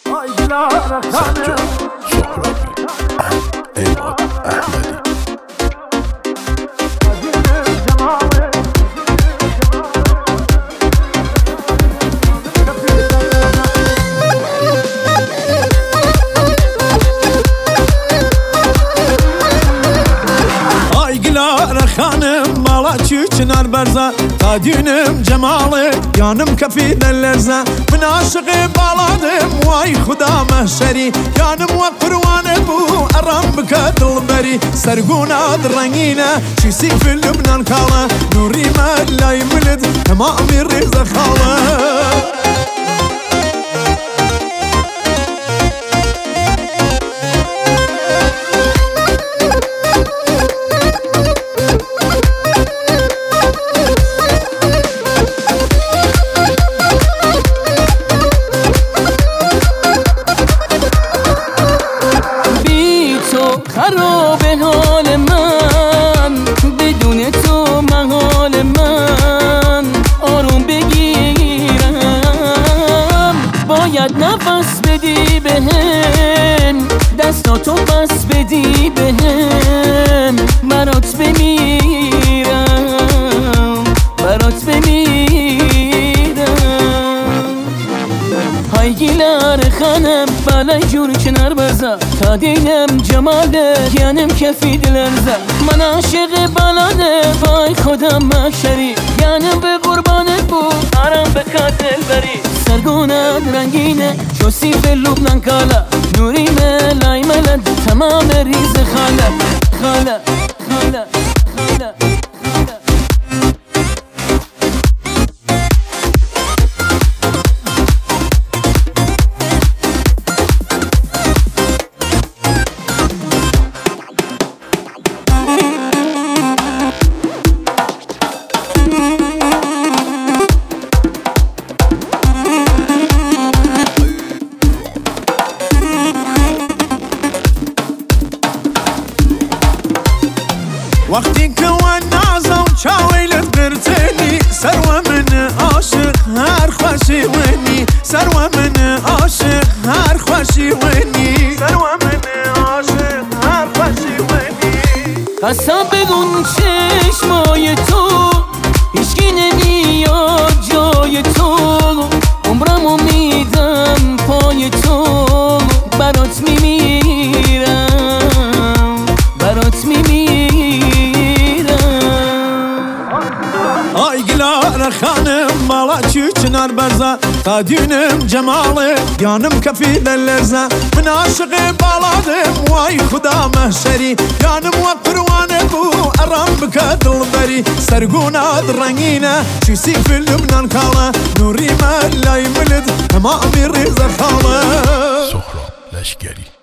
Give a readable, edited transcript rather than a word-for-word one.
سجاد سهرابی عماد احمدی. خانم مالا چنار برزا تا دینم جماله یانم کفی دلرزا من عاشق بالادم وای خدا محشری یانم و قروانه بو ارام بکا دلبری سرگونا درنگینه چیسی فی لبنان کالا نوری ملای ملد تمامی ریزه خاله. خراب حال من بدون تو محال من آروم بگیرم باید نفس بدی بهم دستاتو بس بدی بهم برات بمیرم برات بمیرم. های گیلار خانم بالای جور کنار برزا تا دینم جماله یانم کفی دلرزا من عاشق بالاده وای خدا محشری یانم به قربانت بود آرام به قاتل بری سرگونت رنگینه چوسی به لبنان کالا نوری ملای ملد تمام ریز خاله خاله خاله خاله. وقتی که نازم چاویلت برتنی سرو من عاشق هر خوشی ونی سرو من عاشق هر خوشی ونی سرو من عاشق هر خوشی ونی. قسم بگون چشمای تو هیچکی نمیاد جای تو عمرمو میدم پای تو برات میمیرم برات میمیرم. آی گلار خانم مالا چنار برزا تا دینم جماله یانم کفی دلرزا من عاشق بالادم وای خدا محشری یانم و قروانه بو ارام بکا دلبری سرگونا درنگینه چیسی فی لبنان کالا نوری ملای ملد تمامی ریزه خاله. سهراب لشگری.